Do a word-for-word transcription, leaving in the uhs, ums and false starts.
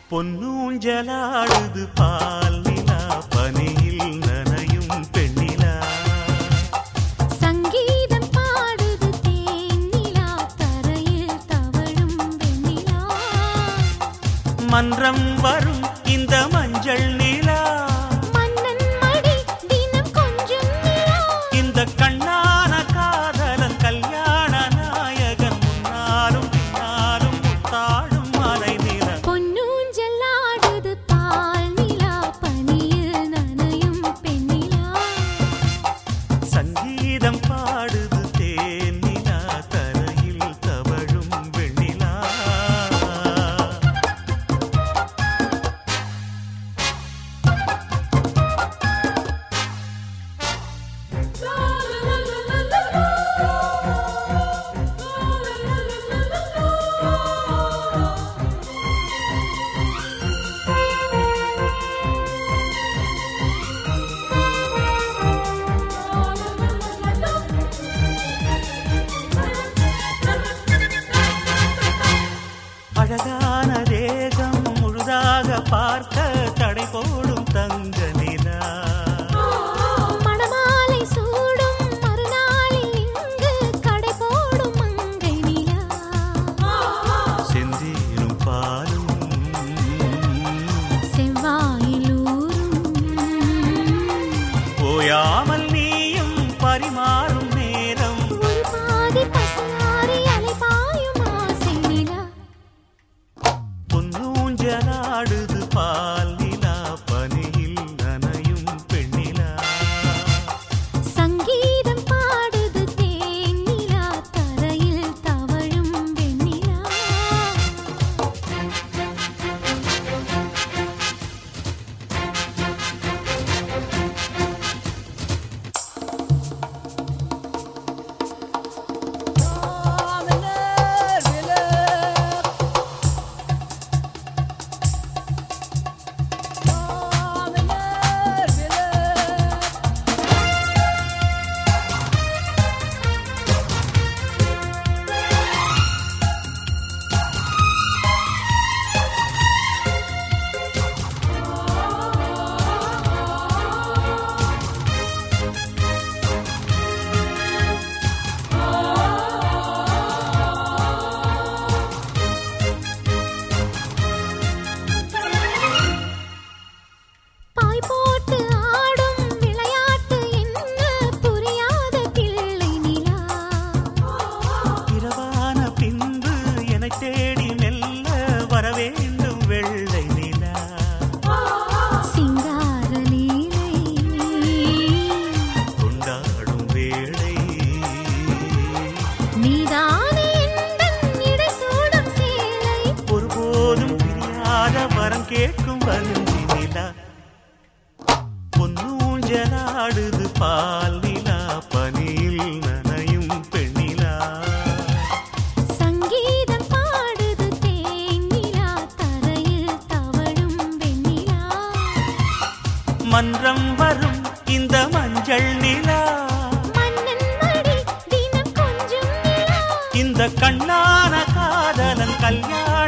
பொன்னூஞ்சலாடுது பால் நிலா பனியில் நனையும் பெண்ணிலா சங்கீதம் பாடுது தேனிலா தரையில் தவழும் வெண்ணிலா மன்றம் வரும் இந்த மஞ்சள் நிலா மன்னன் மடி தினம் கொஞ்சம் நிலா இந்த கண்ணான காதலன் கல்யாண நாயகன் முன்னாலும் பின்னாலும் முத்தாடும் மலை நிலா பொன்னூஞ்சல் ஆடுது பால் நிலா பனியில் நனையும் பெண்ணிலா சங்கீதம் பாடுது தேன் நிலா தரையில் தவழும் வெண்ணிலா அழகான தேகம் முழுதாக பார்க்க தடை போடும் தங்க நிலா மணமாலை சூடும் மறுநாளில் இங்கு கடை போடும் மங்கை நிலா செந்தேனும் பாலும் செவ்வாயில் ஊரும் ஓயாமல் நீயும் பரிமாறும் நேரம் ஒரு பாதி பசுமாறி அலைபாயும் ஆசை நிலா பொன்னூஞ்சலாடுது பால் நிலா பனியில் நனையும் பெண்ணிலா சங்கீதம் பாடுது தேன் நிலா தரையில் தவழும் வெண்ணிலா பாய் போட்டு ஆடும் விளையாட்டு என்ன புரியாத பிள்ளை நிலா இரவான பின்பு என்னை தேடி மெல்ல வரவேண்டும் வெள்ளை நிலா சிங்கார லீலை கொண்டாடும் வேளை நீதானே எந்தன் இடை சூடும் சேலை ஒருபோதும் பிரியாத வரம் கேட்கும் வஞ்சி நிலா பொன்னூஞ்சலாடுது பால் நிலா பனியில் நனையும் பெண்ணிலா சங்கீதம் பாடுது தேன் நிலா தரையில் தவழும் வெண்ணிலா மன்றம் வரும் இந்த மஞ்சள் நிலா மன்னன் மடி தினம் கொஞ்சம் நிலா இந்த கண்ணான காதலன் கல்யாண